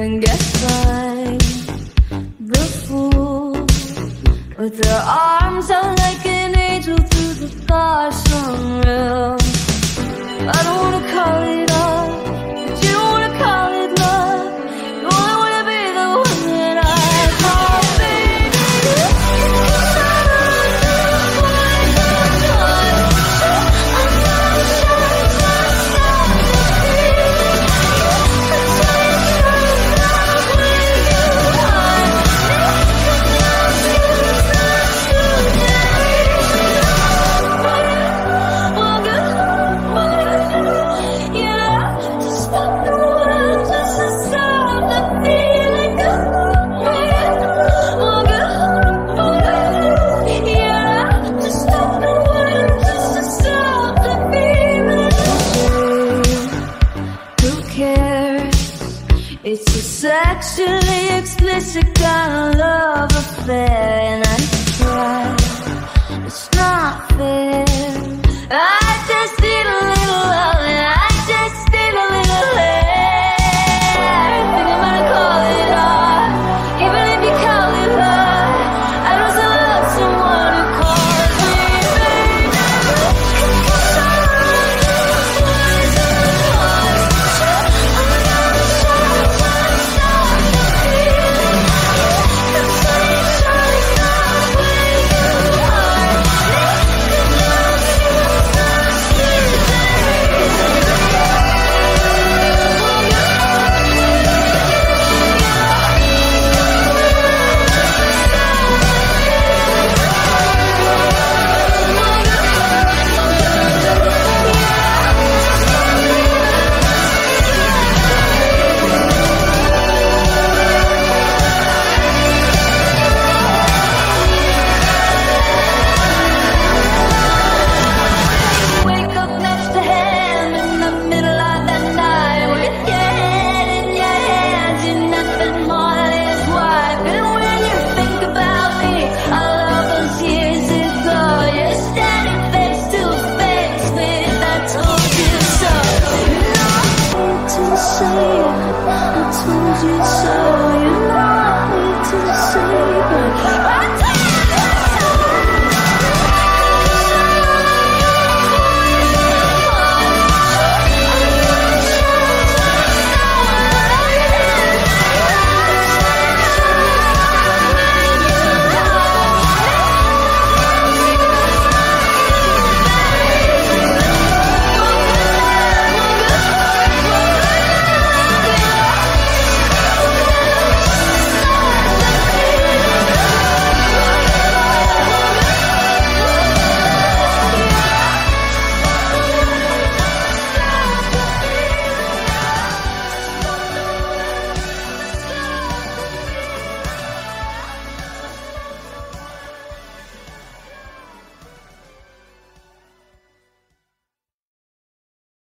and get by. The fool with her arms out like an angel through the bars unreal. I don't wanna call it love, but you don't wanna call it love. You only wanna be the one that I call baby. It's a sexually explicit kind of love affair, and I try. It's not fair. I just need a little love, and I just need a little hair. Think I'm gonna call it art, even if you call it love. I don't love someone who calls me baby. I told you so.